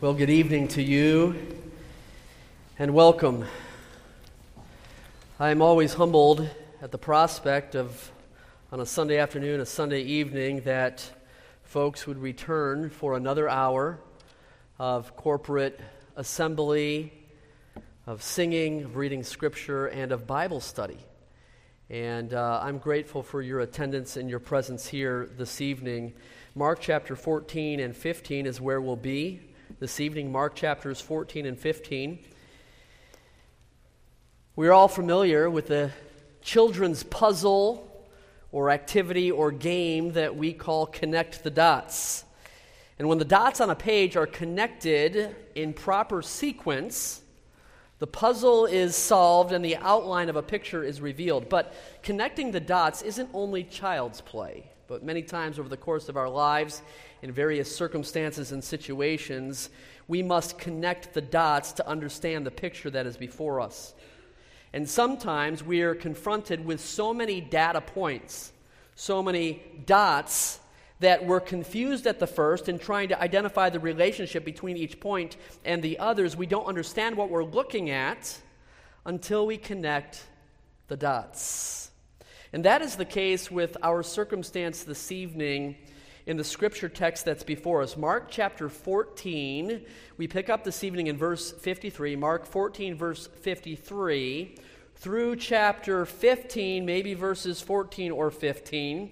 Well, good evening to you, and welcome. I am always humbled at the prospect of, on a Sunday afternoon, a Sunday evening, that folks would return for another hour of corporate assembly, of singing, of reading Scripture, and of Bible study. And I'm grateful for your attendance and your presence here this evening. Mark chapter 14 and 15 is where we'll be this evening. Mark chapters 14 and 15. We're all familiar with the children's puzzle or activity or game that we call connect the dots. And when the dots on a page are connected in proper sequence, the puzzle is solved and the outline of a picture is revealed. But connecting the dots isn't only child's play, but many times over the course of our lives, in various circumstances and situations, we must connect the dots to understand the picture that is before us. And sometimes we are confronted with so many data points, so many dots, that we're confused at the first in trying to identify the relationship between each point and the others. We don't understand what we're looking at until we connect the dots. And that is the case with our circumstance this evening in the scripture text that's before us. Mark chapter 14, we pick up this evening in verse 53. Mark 14, verse 53, through chapter 15, maybe verses 14 or 15.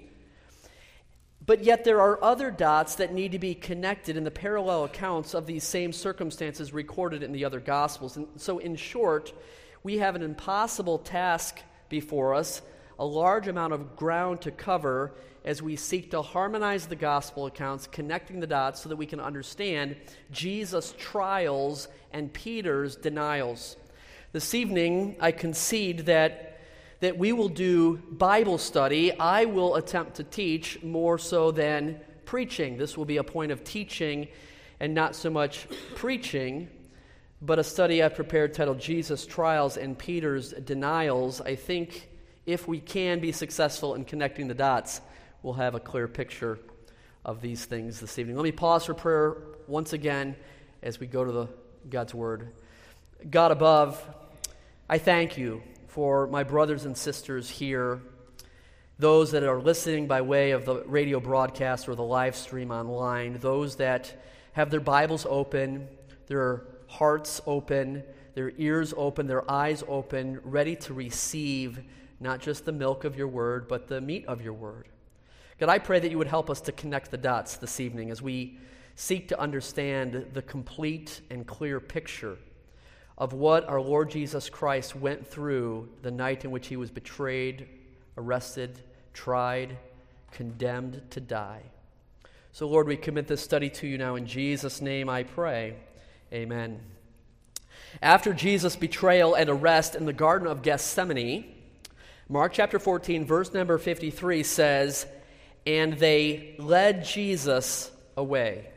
But yet there are other dots that need to be connected in the parallel accounts of these same circumstances recorded in the other Gospels. And so in short, we have an impossible task before us, a large amount of ground to cover as we seek to harmonize the Gospel accounts, connecting the dots so that we can understand Jesus' trials and Peter's denials. This evening, I concede that we will do Bible study. I will attempt to teach more so than preaching. This will be a point of teaching and not so much preaching, but a study I've prepared titled Jesus' Trials and Peter's Denials. I think if we can be successful in connecting the dots, we'll have a clear picture of these things this evening. Let me pause for prayer once again as we go to God's Word. God above, I thank you for my brothers and sisters here, those that are listening by way of the radio broadcast or the live stream online, those that have their Bibles open, their hearts open, their ears open, their eyes open, ready to receive not just the milk of your word, but the meat of your word. God, I pray that you would help us to connect the dots this evening as we seek to understand the complete and clear picture of what our Lord Jesus Christ went through the night in which he was betrayed, arrested, tried, condemned to die. So, Lord, we commit this study to you now. In Jesus' name I pray. Amen. After Jesus' betrayal and arrest in the Garden of Gethsemane, Mark chapter 14, verse number 53 says, "And they led Jesus away."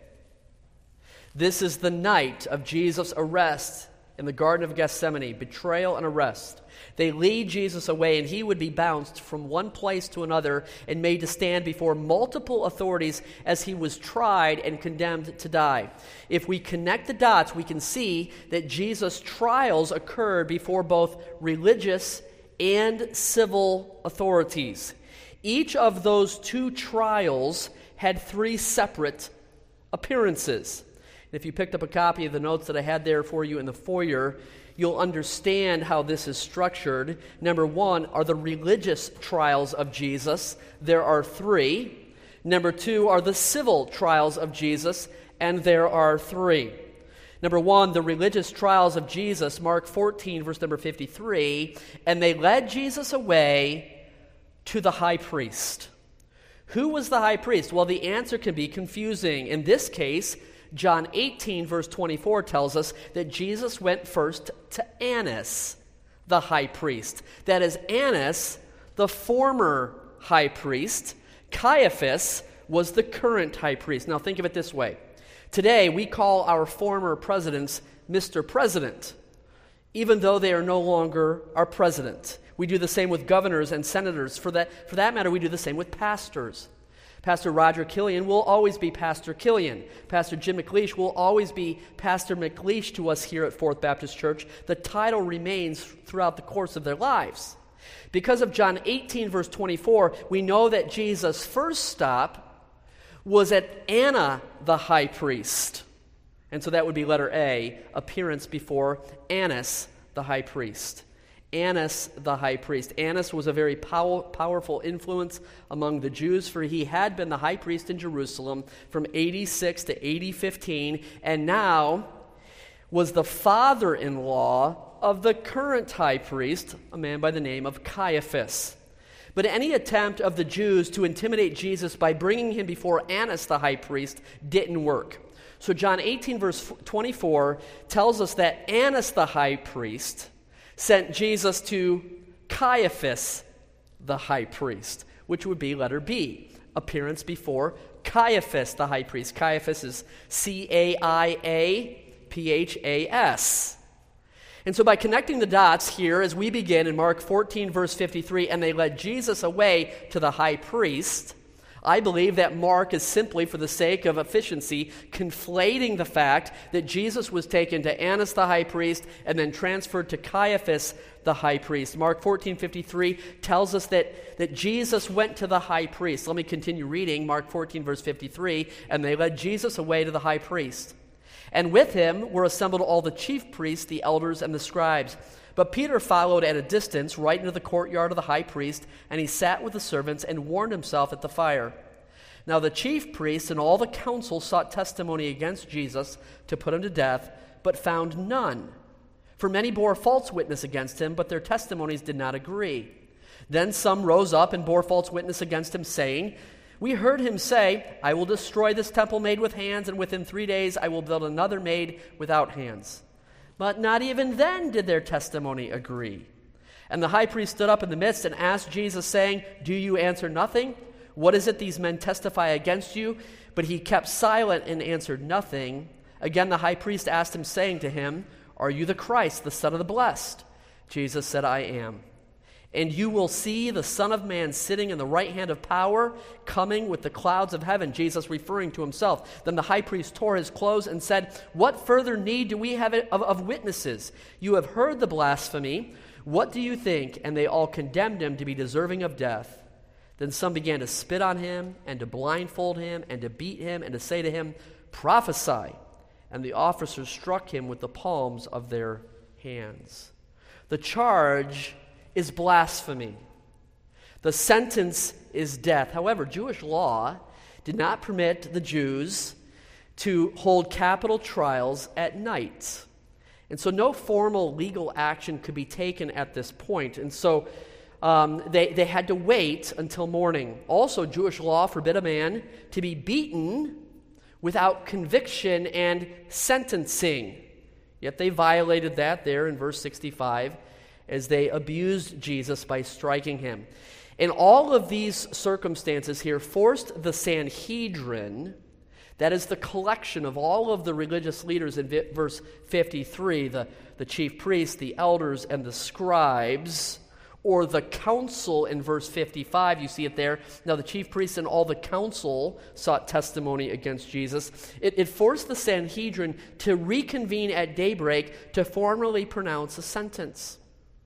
This is the night of Jesus' arrest in the Garden of Gethsemane, betrayal and arrest. They lead Jesus away, and he would be bounced from one place to another and made to stand before multiple authorities as he was tried and condemned to die. If we connect the dots, we can see that Jesus' trials occurred before both religious and civil authorities. Each of those two trials had three separate appearances. If you picked up a copy of the notes that I had there for you in the foyer, you'll understand how this is structured. Number one are the religious trials of Jesus. There are three. Number two are the civil trials of Jesus, and there are three. Number one, the religious trials of Jesus, Mark 14, verse number 53, "And they led Jesus away to the high priest." Who was the high priest? Well, the answer can be confusing. In this case, John 18, verse 24 tells us that Jesus went first to Annas, the high priest. That is Annas, the former high priest. Caiaphas was the current high priest. Now think of it this way. Today, we call our former presidents Mr. President, even though they are no longer our president. We do the same with governors and senators. For that matter, we do the same with pastors. Pastor Roger Killian will always be Pastor Killian. Pastor Jim McLeish will always be Pastor McLeish to us here at Fourth Baptist Church. The title remains throughout the course of their lives. Because of John 18, verse 24, we know that Jesus' first stop was at Anna the high priest. And so that would be letter A, appearance before Annas the high priest. Annas the high priest. Annas was a very powerful influence among the Jews, for he had been the high priest in Jerusalem from AD 6 to AD 15, and now was the father-in-law of the current high priest, a man by the name of Caiaphas. But any attempt of the Jews to intimidate Jesus by bringing him before Annas the high priest didn't work. So John 18, verse 24 tells us that Annas the high priest sent Jesus to Caiaphas the high priest, which would be letter B, appearance before Caiaphas the high priest. Caiaphas is C-A-I-A-P-H-A-S. And so by connecting the dots here, as we begin in Mark 14, verse 53, and they led Jesus away to the high priest, I believe that Mark is simply, for the sake of efficiency, conflating the fact that Jesus was taken to Annas the high priest and then transferred to Caiaphas the high priest. Mark 14:53 tells us that Jesus went to the high priest. Let me continue reading Mark 14, verse 53. And they led Jesus away to the high priest. And with him were assembled all the chief priests, the elders, and the scribes. But Peter followed at a distance right into the courtyard of the high priest, and he sat with the servants and warmed himself at the fire. Now the chief priests and all the council sought testimony against Jesus to put him to death, but found none. For many bore false witness against him, but their testimonies did not agree. Then some rose up and bore false witness against him, saying, "We heard him say, 'I will destroy this temple made with hands, and within 3 days I will build another made without hands.' But not even then did their testimony agree. And the high priest stood up in the midst and asked Jesus, saying, 'Do you answer nothing? What is it these men testify against you?' But he kept silent and answered nothing. Again the high priest asked him, saying to him, 'Are you the Christ, the Son of the Blessed?' Jesus said, 'I am. And you will see the Son of Man sitting in the right hand of power, coming with the clouds of heaven,'" Jesus referring to himself. Then the high priest tore his clothes and said, "What further need do we have of witnesses? You have heard the blasphemy. What do you think?" And they all condemned him to be deserving of death. Then some began to spit on him, and to blindfold him, and to beat him, and to say to him, "Prophesy." And the officers struck him with the palms of their hands. The charge is blasphemy. The sentence is death. However, Jewish law did not permit the Jews to hold capital trials at night. And so no formal legal action could be taken at this point. And so they had to wait until morning. Also, Jewish law forbid a man to be beaten without conviction and sentencing. Yet they violated that there in verse 65 as they abused Jesus by striking him. And all of these circumstances here forced the Sanhedrin, that is the collection of all of the religious leaders in verse 53, the chief priests, the elders, and the scribes, or the council in verse 55, you see it there. Now the chief priests and all the council sought testimony against Jesus. It forced the Sanhedrin to reconvene at daybreak to formally pronounce a sentence.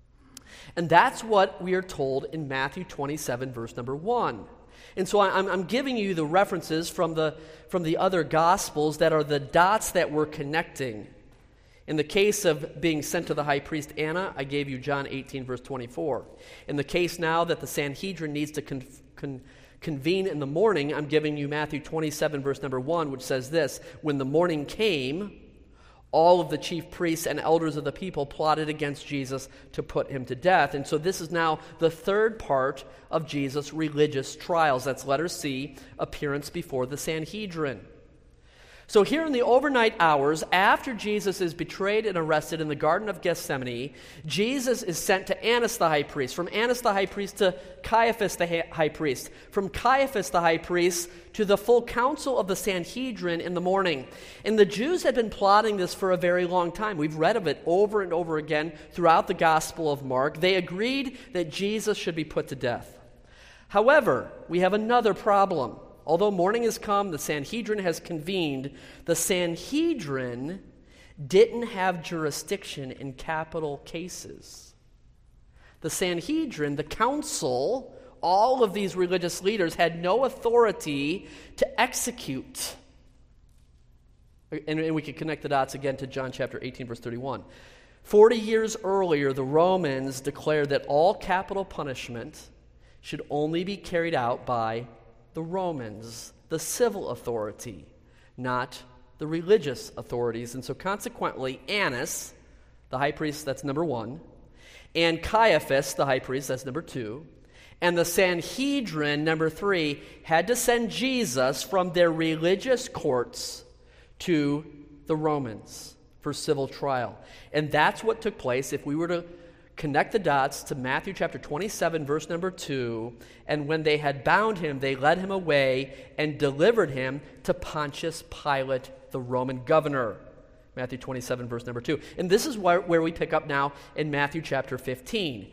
And that's what we are told in Matthew 27, verse number 1. And so I'm giving you the references from the other Gospels that are the dots that we're connecting. In the case of being sent to the high priest Anna, I gave you John 18, verse 24. In the case now that the Sanhedrin needs to convene in the morning, I'm giving you Matthew 27, verse number 1, which says this: "When the morning came, all of the chief priests and elders of the people plotted against Jesus to put him to death." And so this is now the third part of Jesus' religious trials. That's letter C, appearance before the Sanhedrin. So here in the overnight hours, after Jesus is betrayed and arrested in the Garden of Gethsemane, Jesus is sent to Annas the high priest, from Annas the high priest to Caiaphas the high priest, from Caiaphas the high priest to the full council of the Sanhedrin in the morning. And the Jews had been plotting this for a very long time. We've read of it over and over again throughout the Gospel of Mark. They agreed that Jesus should be put to death. However, we have another problem. Although morning has come, the Sanhedrin has convened. The Sanhedrin didn't have jurisdiction in capital cases. The Sanhedrin, the council, all of these religious leaders had no authority to execute. And we can connect the dots again to John chapter 18, verse 31. 40 years earlier, the Romans declared that all capital punishment should only be carried out by the Romans, the civil authority, not the religious authorities. And so consequently, Annas, the high priest, that's number one, and Caiaphas, the high priest, that's number two, and the Sanhedrin, number three, had to send Jesus from their religious courts to the Romans for civil trial. And that's what took place. If we were to connect the dots to Matthew chapter 27, verse number 2, and when they had bound him, they led him away and delivered him to Pontius Pilate, the Roman governor. Matthew 27, verse number 2. And this is where we pick up now in Matthew chapter 15.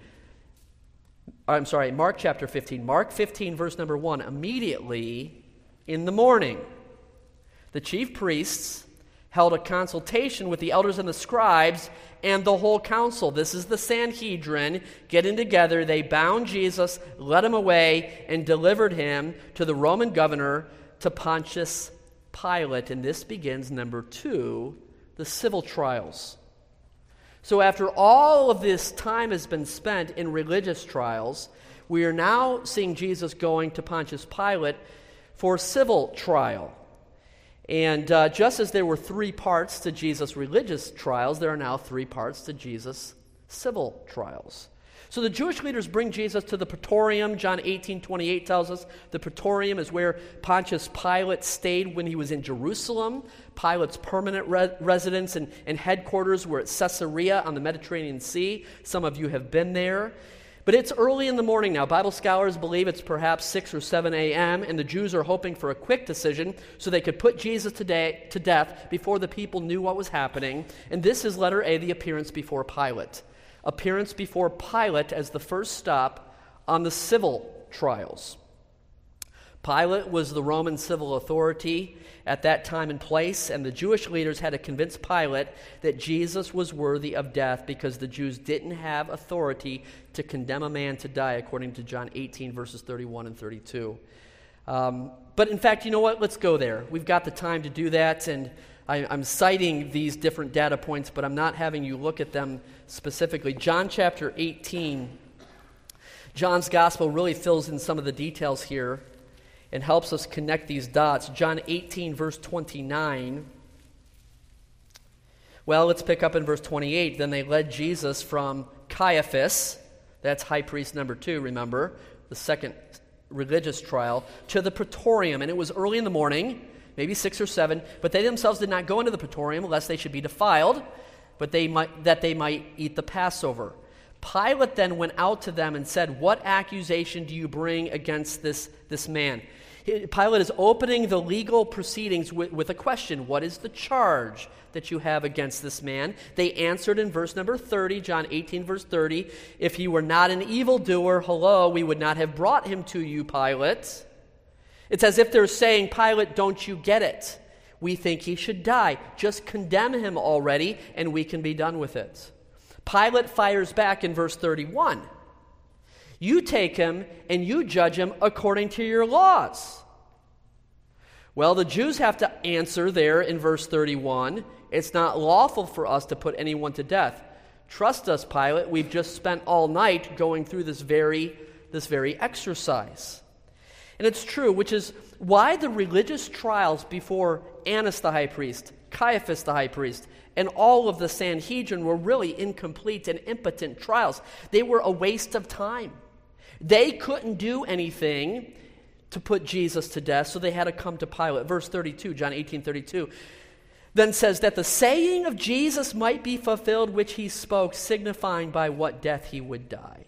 Mark chapter 15. Mark 15, verse number 1. Immediately in the morning, the chief priests held a consultation with the elders and the scribes and the whole council. This is the Sanhedrin getting together. They bound Jesus, led him away, and delivered him to the Roman governor, to Pontius Pilate. And this begins, number 2, the civil trials. So after all of this time has been spent in religious trials, we are now seeing Jesus going to Pontius Pilate for civil trial. And just as there were 3 parts to Jesus' religious trials, there are now 3 parts to Jesus' civil trials. So the Jewish leaders bring Jesus to the Praetorium. John 18:28 tells us the Praetorium is where Pontius Pilate stayed when he was in Jerusalem. Pilate's permanent residence and headquarters were at Caesarea on the Mediterranean Sea. Some of you have been there. But it's early in the morning now. Bible scholars believe it's perhaps 6 or 7 a.m., and the Jews are hoping for a quick decision so they could put Jesus to death before the people knew what was happening. And this is letter A, the appearance before Pilate. Appearance before Pilate as the first stop on the civil trials. Pilate was the Roman civil authority at that time and place, and the Jewish leaders had to convince Pilate that Jesus was worthy of death because the Jews didn't have authority to condemn a man to die, according to John 18, verses 31 and 32. But in fact, you know what? Let's go there. We've got the time to do that, and I'm citing these different data points, but I'm not having you look at them specifically. John chapter 18, John's gospel really fills in some of the details here and helps us connect these dots. John 18, verse 29. Well, let's pick up in verse 28. Then they led Jesus from Caiaphas, that's high priest number 2, remember, the second religious trial, to the Praetorium. And it was early in the morning, maybe 6 or 7, but they themselves did not go into the Praetorium lest they should be defiled, but that they might eat the Passover. Pilate then went out to them and said, "What accusation do you bring against this man?" Pilate is opening the legal proceedings with a question. What is the charge that you have against this man? They answered in verse number 30, John 18, verse 30, "If he were not an evildoer, we would not have brought him to you, Pilate." It's as if they're saying, "Pilate, don't you get it? We think he should die. Just condemn him already, and we can be done with it." Pilate fires back in verse 31. "You take him and you judge him according to your laws." Well, the Jews have to answer there in verse 31, "It's not lawful for us to put anyone to death." Trust us, Pilate, we've just spent all night going through this very exercise. And it's true, which is why the religious trials before Annas the high priest, Caiaphas the high priest, and all of the Sanhedrin were really incomplete and impotent trials. They were a waste of time. They couldn't do anything to put Jesus to death, so they had to come to Pilate. Verse 32, John 18:32, then says that the saying of Jesus might be fulfilled, which he spoke, signifying by what death he would die.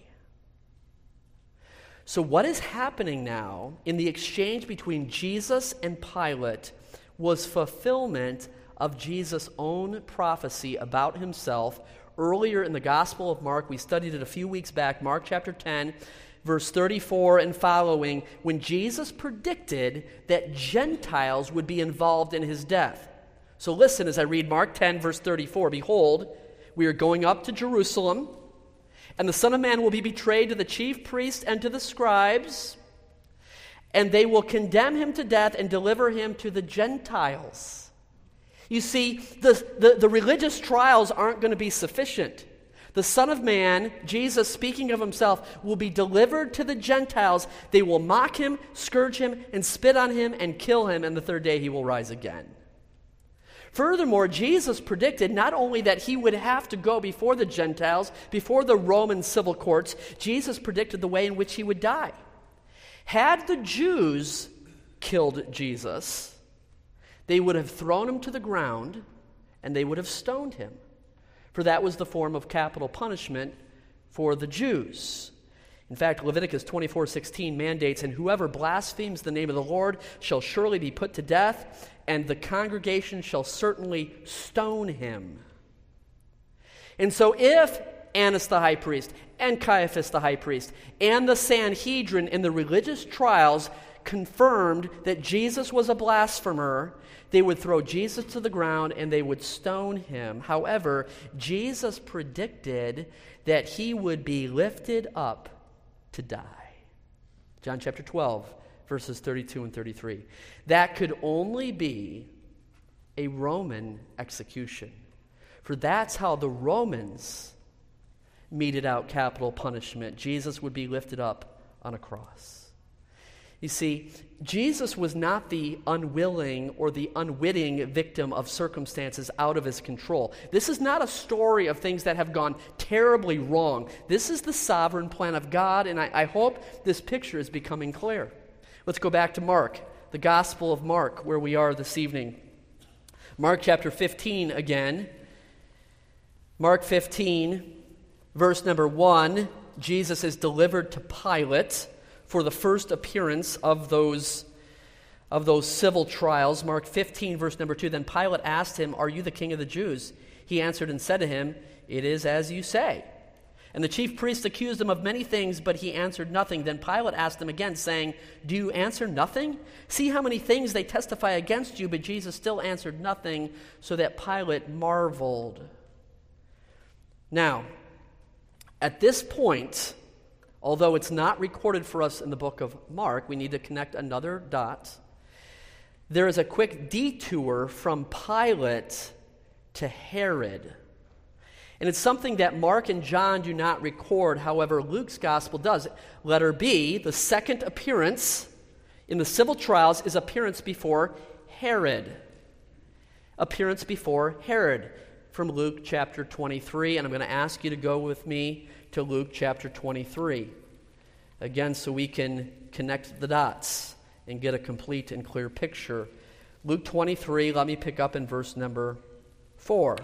So what is happening now in the exchange between Jesus and Pilate was fulfillment of Jesus' own prophecy about himself earlier in the Gospel of Mark. We studied it a few weeks back, Mark chapter 10, verse 34 and following, when Jesus predicted that Gentiles would be involved in his death. So listen as I read Mark 10, verse 34. Behold, we are going up to Jerusalem, and the Son of Man will be betrayed to the chief priests and to the scribes, and they will condemn him to death and deliver him to the Gentiles. You see, the religious trials aren't going to be sufficient. The Son of Man, Jesus speaking of himself, will be delivered to the Gentiles. They will mock him, scourge him, and spit on him, and kill him, and the third day he will rise again. Furthermore, Jesus predicted not only that he would have to go before the Gentiles, before the Roman civil courts, Jesus predicted the way in which he would die. Had the Jews killed Jesus, they would have thrown him to the ground, and they would have stoned him. For that was the form of capital punishment for the Jews. In fact, Leviticus 24:16 mandates, and whoever blasphemes the name of the Lord shall surely be put to death, and the congregation shall certainly stone him. And so if Annas the high priest, and Caiaphas the high priest, and the Sanhedrin in the religious trials confirmed that Jesus was a blasphemer, they would throw Jesus to the ground and they would stone him. However, Jesus predicted that he would be lifted up to die. John chapter 12, verses 32 and 33. That could only be a Roman execution, for that's how the Romans meted out capital punishment. Jesus would be lifted up on a cross. You see, Jesus was not the unwilling or the unwitting victim of circumstances out of his control. This is not a story of things that have gone terribly wrong. This is the sovereign plan of God, and I hope this picture is becoming clear. Let's go back to Mark, the Gospel of Mark, where we are this evening. Mark chapter 15 again. Mark 15, verse number 1, Jesus is delivered to Pilate for the first appearance of those civil trials. Mark 15, verse number 2, then Pilate asked him, "Are you the king of the Jews?" He answered and said to him, "It is as you say." And the chief priests accused him of many things, but he answered nothing. Then Pilate asked him again, saying, "Do you answer nothing? See how many things they testify against you." But Jesus still answered nothing, so that Pilate marveled. Now, at this point, although it's not recorded for us in the book of Mark, we need to connect another dot. There is a quick detour from Pilate to Herod. And it's something that Mark and John do not record. However, Luke's gospel does. Letter B, the second appearance in the civil trials is appearance before Herod. Appearance before Herod from Luke chapter 23. And I'm going to ask you to go with me to Luke chapter 23. Again, so we can connect the dots and get a complete and clear picture. Luke 23, let me pick up in verse number 4.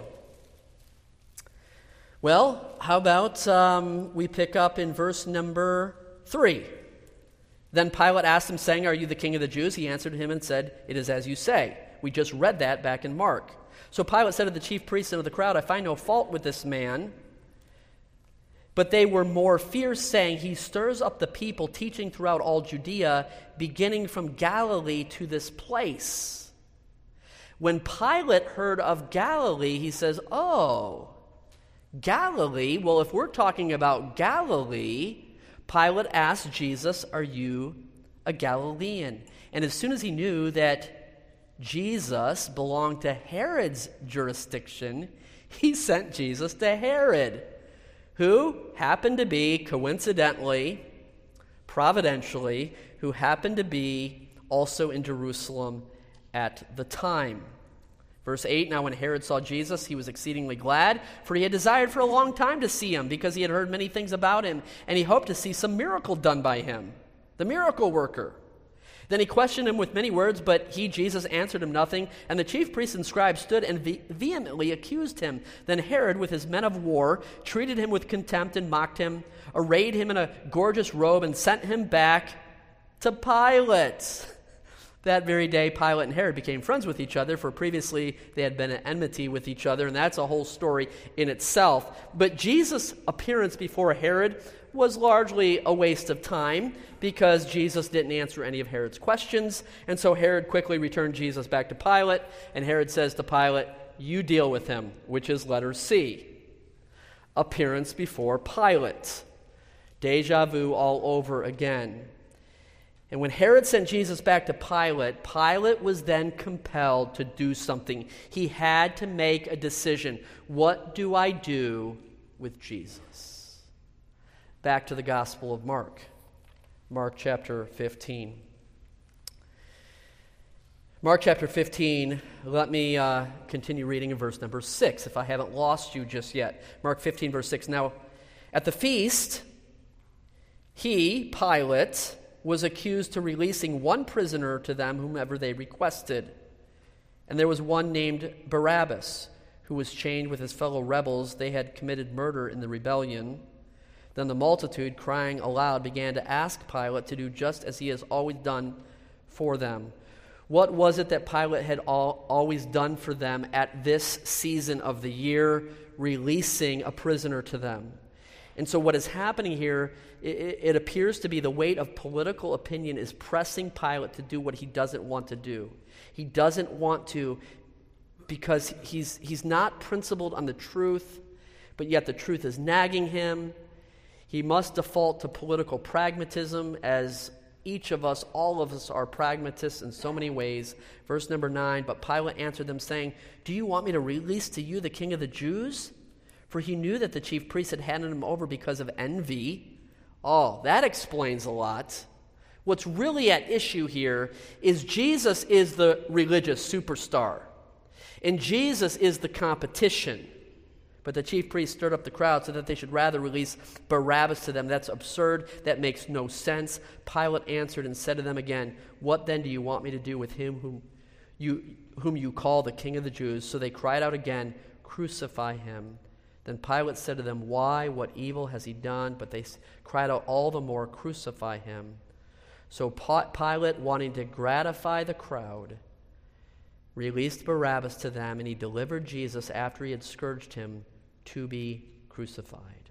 Well, how about we pick up in verse number 3. Then Pilate asked him, saying, "Are you the king of the Jews?" He answered him and said, "It is as you say." We just read that back in Mark. So Pilate said to the chief priests and of the crowd, "I find no fault with this man." But they were more fierce, saying, "He stirs up the people, teaching throughout all Judea, beginning from Galilee to this place." When Pilate heard of Galilee, he says, "Oh, Galilee? Well, if we're talking about Galilee," Pilate asked Jesus, "Are you a Galilean?" And as soon as he knew that Jesus belonged to Herod's jurisdiction, he sent Jesus to Herod, who happened to be, coincidentally, providentially, who happened to be also in Jerusalem at the time. Verse 8, now when Herod saw Jesus, he was exceedingly glad, for he had desired for a long time to see him, because he had heard many things about him, and he hoped to see some miracle done by him, the miracle worker. Then he questioned him with many words, but he, Jesus, answered him nothing. And the chief priests and scribes stood and vehemently accused him. Then Herod, with his men of war, treated him with contempt and mocked him, arrayed him in a gorgeous robe, and sent him back to Pilate. That very day, Pilate and Herod became friends with each other, for previously they had been at enmity with each other, and that's a whole story in itself. But Jesus' appearance before Herod was largely a waste of time because Jesus didn't answer any of Herod's questions, and so Herod quickly returned Jesus back to Pilate, and Herod says to Pilate, "You deal with him," which is letter C. Appearance before Pilate. Deja vu all over again. And when Herod sent Jesus back to Pilate, Pilate was then compelled to do something. He had to make a decision. What do I do with Jesus? Back to the Gospel of Mark. Mark chapter 15. Mark chapter 15, let me continue reading in verse number 6, if I haven't lost you just yet. Mark 15, verse 6. Now, at the feast, he, Pilate, was accused to releasing one prisoner to them whomever they requested. And there was one named Barabbas, who was chained with his fellow rebels. They had committed murder in the rebellion. Then the multitude, crying aloud, began to ask Pilate to do just as he has always done for them. What was it that Pilate had always done for them at this season of the year, releasing a prisoner to them? And so what is happening here, it appears to be the weight of political opinion is pressing Pilate to do what he doesn't want to do. He doesn't want to because he's not principled on the truth, but yet the truth is nagging him. He must default to political pragmatism, as each of us, all of us, are pragmatists in so many ways. Verse number 9, but Pilate answered them, saying, "Do you want me to release to you the king of the Jews?" For he knew that the chief priests had handed him over because of envy. Oh, that explains a lot. What's really at issue here is Jesus is the religious superstar, and Jesus is the competition. But the chief priests stirred up the crowd so that they should rather release Barabbas to them. That's absurd. That makes no sense. Pilate answered and said to them again, "What then do you want me to do with him whom you call the king of the Jews?" So they cried out again, "Crucify him." Then Pilate said to them, "Why? What evil has he done?" But they cried out all the more, "Crucify him." So Pilate, wanting to gratify the crowd, released Barabbas to them, and he delivered Jesus after he had scourged him to be crucified.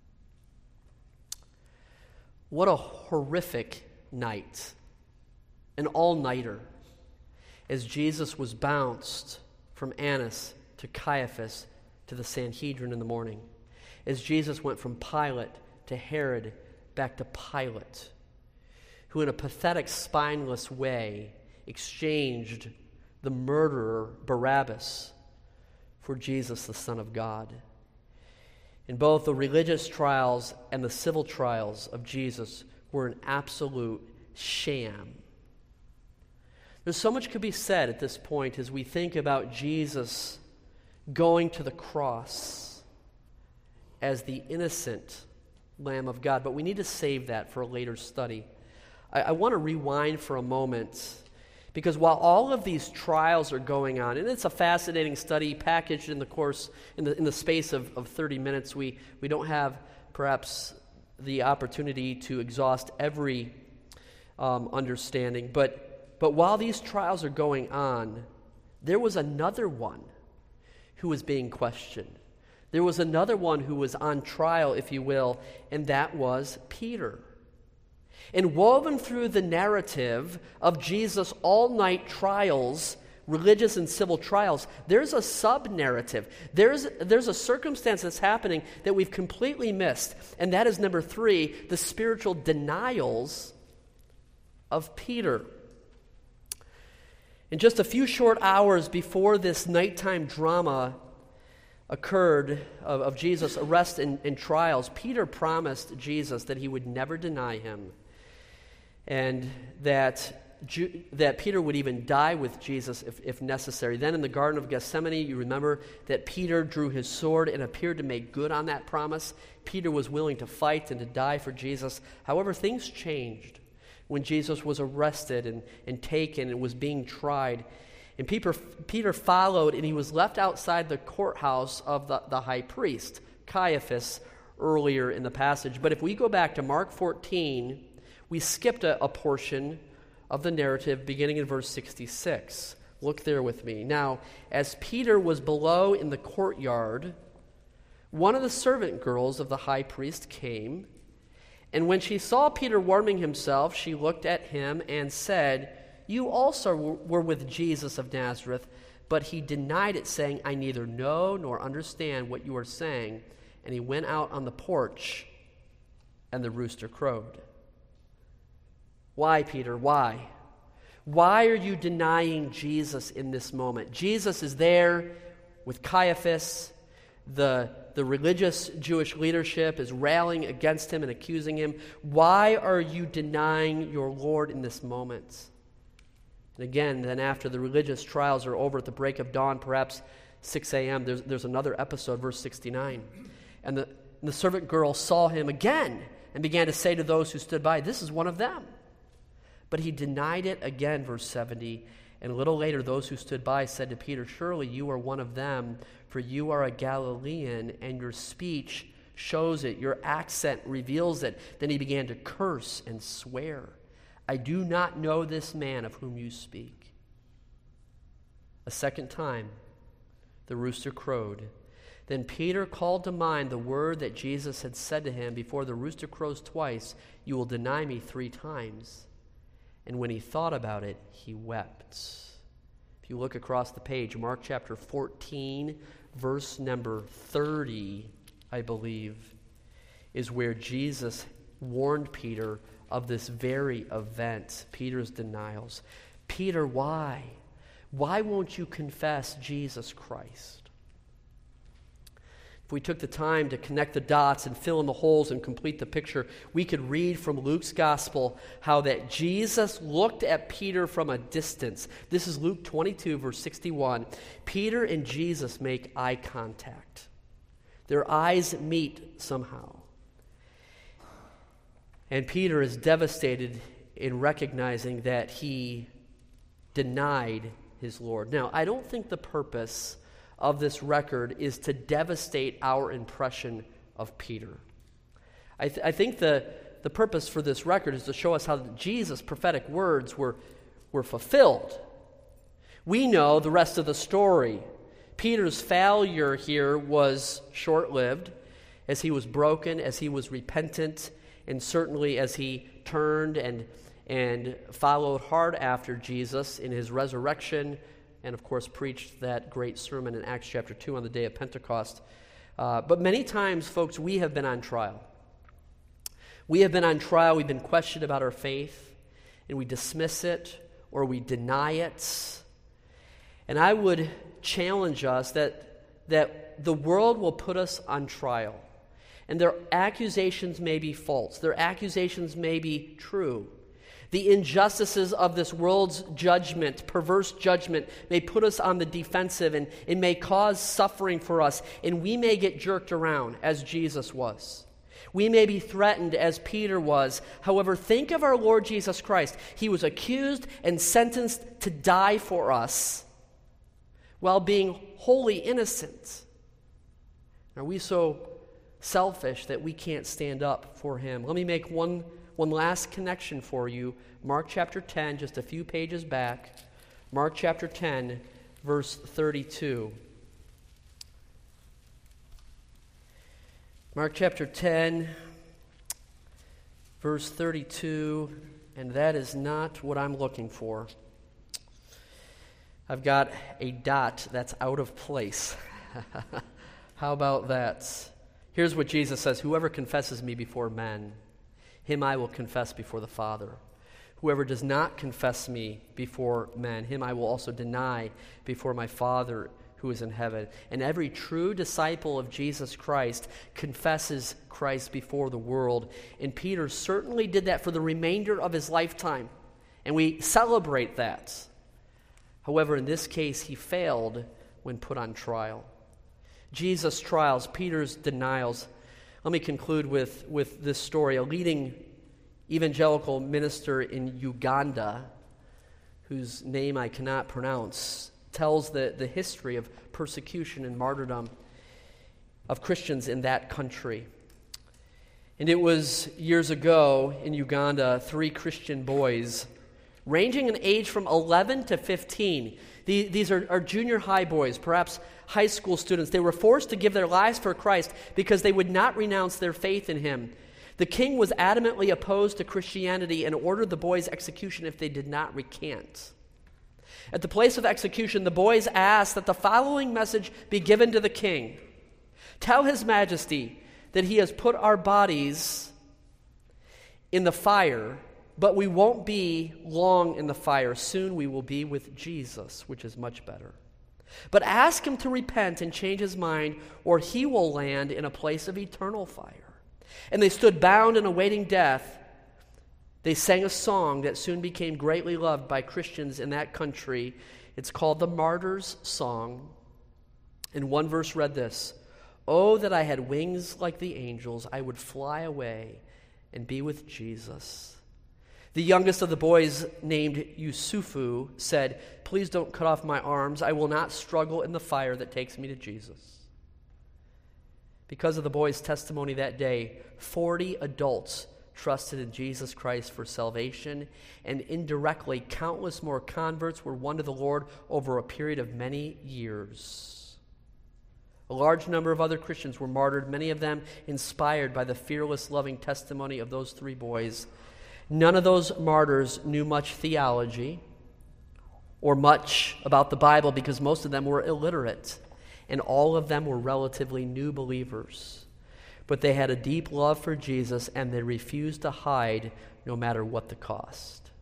What a horrific night, an all-nighter, as Jesus was bounced from Annas to Caiaphas to the Sanhedrin in the morning, as Jesus went from Pilate to Herod back to Pilate, who in a pathetic, spineless way exchanged the murderer Barabbas for Jesus, the Son of God. And both the religious trials and the civil trials of Jesus were an absolute sham. There's so much could be said at this point as we think about Jesus going to the cross as the innocent Lamb of God, but we need to save that for a later study. I want to rewind for a moment, because while all of these trials are going on, and it's a fascinating study packaged in the course, in the space of 30 minutes, we don't have perhaps the opportunity to exhaust every understanding, but while these trials are going on, there was another one who was being questioned. There was another one who was on trial, if you will, and that was Peter. And woven through the narrative of Jesus' all-night trials, religious and civil trials, there's a sub-narrative. There's a circumstance that's happening that we've completely missed, and that is number 3, the spiritual denials of Peter. In just a few short hours before this nighttime drama occurred of Jesus' arrest and trials, Peter promised Jesus that he would never deny him, and that Peter would even die with Jesus if necessary. Then in the Garden of Gethsemane, you remember that Peter drew his sword and appeared to make good on that promise. Peter was willing to fight and to die for Jesus. However, things changed when Jesus was arrested and taken and was being tried. And Peter followed, and he was left outside the courthouse of the high priest, Caiaphas, earlier in the passage. But if we go back to Mark 14, we skipped a portion of the narrative beginning in verse 66. Look there with me. Now, as Peter was below in the courtyard, one of the servant girls of the high priest came, and when she saw Peter warming himself, she looked at him and said, "You also were with Jesus of Nazareth." But he denied it, saying, "I neither know nor understand what you are saying." And he went out on the porch, and the rooster crowed. Why, Peter? Why? Why are you denying Jesus in this moment? Jesus is there with Caiaphas. The religious Jewish leadership is rallying against him and accusing him. Why are you denying your Lord in this moment? And again, then after the religious trials are over at the break of dawn, perhaps 6 a.m., there's another episode, verse 69. And the servant girl saw him again and began to say to those who stood by, "This is one of them." But he denied it again, verse 70. And a little later, those who stood by said to Peter, "Surely you are one of them, for you are a Galilean, and your speech shows it. Your accent reveals it." Then he began to curse and swear, "I do not know this man of whom you speak." A second time, the rooster crowed. Then Peter called to mind the word that Jesus had said to him, "Before the rooster crows twice, you will deny me 3 times. And when he thought about it, he wept. If you look across the page, Mark chapter 14, verse number 30, I believe, is where Jesus warned Peter of this very event, Peter's denials. Peter, why? Why won't you confess Jesus Christ? If we took the time to connect the dots and fill in the holes and complete the picture, we could read from Luke's gospel how that Jesus looked at Peter from a distance. This is Luke 22, verse 61. Peter and Jesus make eye contact. Their eyes meet somehow. And Peter is devastated in recognizing that he denied his Lord. Now, I don't think the purpose of this record is to devastate our impression of Peter. I think the purpose for this record is to show us how Jesus' prophetic words were fulfilled. We know the rest of the story. Peter's failure here was short-lived, as he was broken, as he was repentant, and certainly as he turned and followed hard after Jesus in his resurrection, and of course preached that great sermon in Acts chapter 2 on the day of Pentecost. But many times, folks, we have been on trial. We have been on trial, we've been questioned about our faith, and we dismiss it or we deny it. And I would challenge us that the world will put us on trial. And their accusations may be false. Their accusations may be true. The injustices of this world's judgment, perverse judgment, may put us on the defensive, and it may cause suffering for us, and we may get jerked around as Jesus was. We may be threatened as Peter was. However, think of our Lord Jesus Christ. He was accused and sentenced to die for us while being wholly innocent. Are we so selfish that we can't stand up for him? Let me make one last connection for you. Mark chapter 10, just a few pages back. Mark chapter 10, verse 32. Mark chapter 10, verse 32, and that is not what I'm looking for. I've got a dot that's out of place. How about that? Here's what Jesus says: "Whoever confesses me before men, him I will confess before the Father. Whoever does not confess me before men, him I will also deny before my Father who is in heaven." And every true disciple of Jesus Christ confesses Christ before the world. And Peter certainly did that for the remainder of his lifetime, and we celebrate that. However, in this case, he failed when put on trial. Jesus' trials, Peter's denials. Let me conclude with this story. A leading evangelical minister in Uganda, whose name I cannot pronounce, tells the history of persecution and martyrdom of Christians in that country. And it was years ago in Uganda, 3 Christian boys ranging in age from 11 to 15. These are junior high boys, perhaps high school students. They were forced to give their lives for Christ because they would not renounce their faith in him. The king was adamantly opposed to Christianity and ordered the boys' execution if they did not recant. At the place of execution, the boys asked that the following message be given to the king. Tell his majesty that he has put our bodies in the fire, but we won't be long in the fire. Soon we will be with Jesus, which is much better. But ask him to repent and change his mind, or he will land in a place of eternal fire. And they stood bound and awaiting death. They sang a song that soon became greatly loved by Christians in that country. It's called the Martyrs' Song. And one verse read this: "Oh, that I had wings like the angels, I would fly away and be with Jesus." The youngest of the boys, named Yusufu, said, "Please don't cut off my arms. I will not struggle in the fire that takes me to Jesus." Because of the boy's testimony that day, 40 adults trusted in Jesus Christ for salvation, and indirectly, countless more converts were won to the Lord over a period of many years. A large number of other Christians were martyred, many of them inspired by the fearless, loving testimony of those three boys. None of those martyrs knew much theology or much about the Bible because most of them were illiterate, and all of them were relatively new believers. But they had a deep love for Jesus, and they refused to hide no matter what the cost.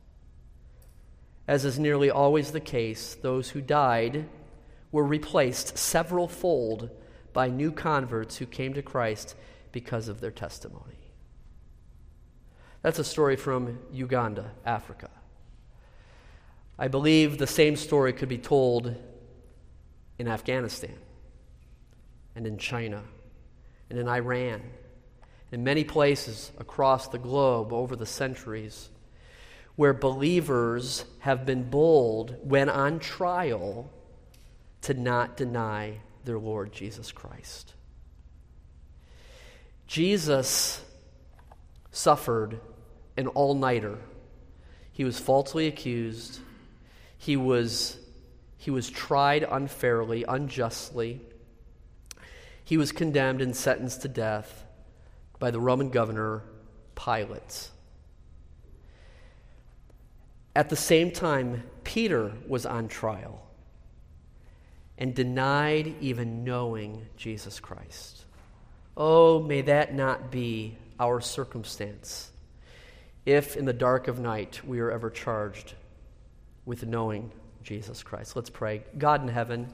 As is nearly always the case, those who died were replaced several-fold by new converts who came to Christ because of their testimony. That's a story from Uganda, Africa. I believe the same story could be told in Afghanistan and in China and in Iran, in many places across the globe over the centuries, where believers have been bold when on trial to not deny their Lord Jesus Christ. Jesus suffered an all-nighter. He was falsely accused. He was tried unfairly, unjustly. He was condemned and sentenced to death by the Roman governor Pilate. At the same time, Peter was on trial and denied even knowing Jesus Christ. Oh, may that not be our circumstance if in the dark of night we are ever charged with knowing Jesus Christ. Let's pray. God in heaven,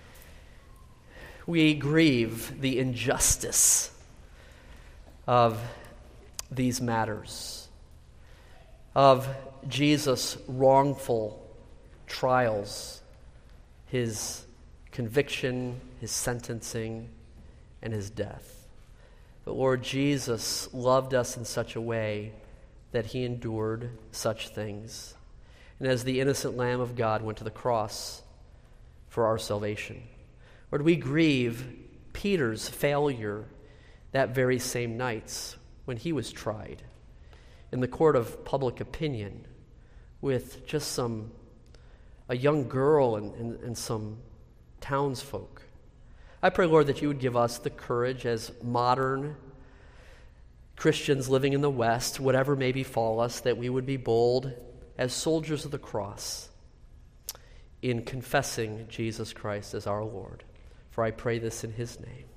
we grieve the injustice of these matters, of Jesus' wrongful trials, his conviction, his sentencing, and his death. But Lord, Jesus loved us in such a way that he endured such things. And as the innocent Lamb of God went to the cross for our salvation. Lord, we grieve Peter's failure that very same night when he was tried in the court of public opinion with just a young girl and some townsfolk. I pray, Lord, that you would give us the courage as modern Christians living in the West, whatever may befall us, that we would be bold as soldiers of the cross in confessing Jesus Christ as our Lord. For I pray this in his name.